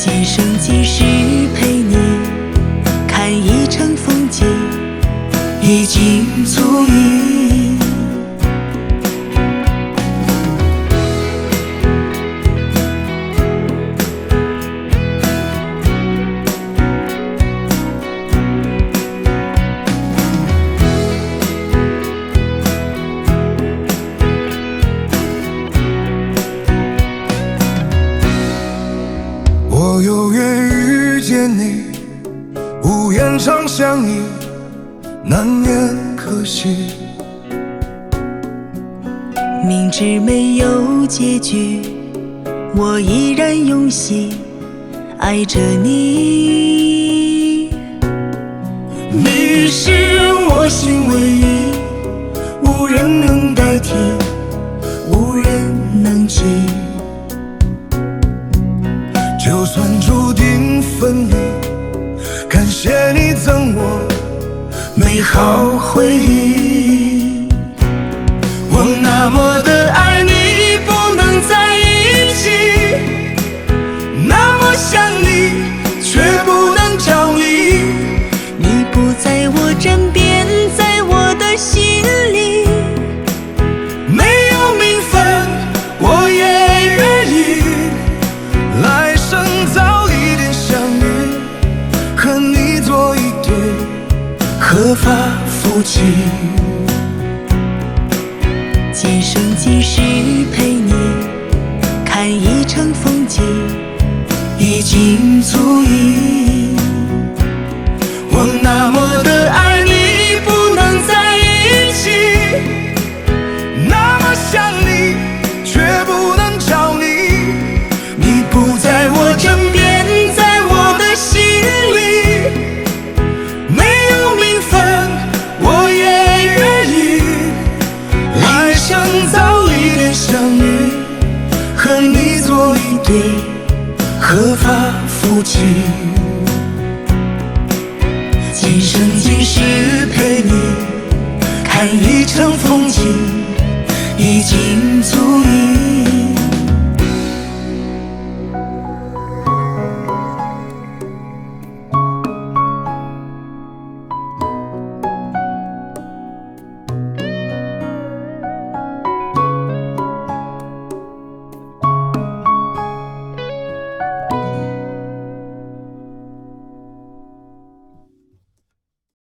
今生今世陪你看一程风景，已经足矣。 我有缘遇见你，无言长相依，难免可惜。 明知没有结局，我依然用心爱着你。你是我心唯一，无人能代替，无人能及。 就算注定分离，感谢你赠我美好回忆。我那么的爱你，不能在一起，那么想你，却不能着迷。 你不在我枕边，在我的心里， 没有名分，我也愿意。来生早一点相遇，和你做一对合法夫妻。 今生今世陪你看一程风景， 已经足矣。我那么的爱你，不能在一起，那么想你，却不能着你。你不在我枕边，在我的心里，没有名分，我也愿意。来生早一点相遇，和你做一对合法夫妻。今生今世陪你看一程风景，已经足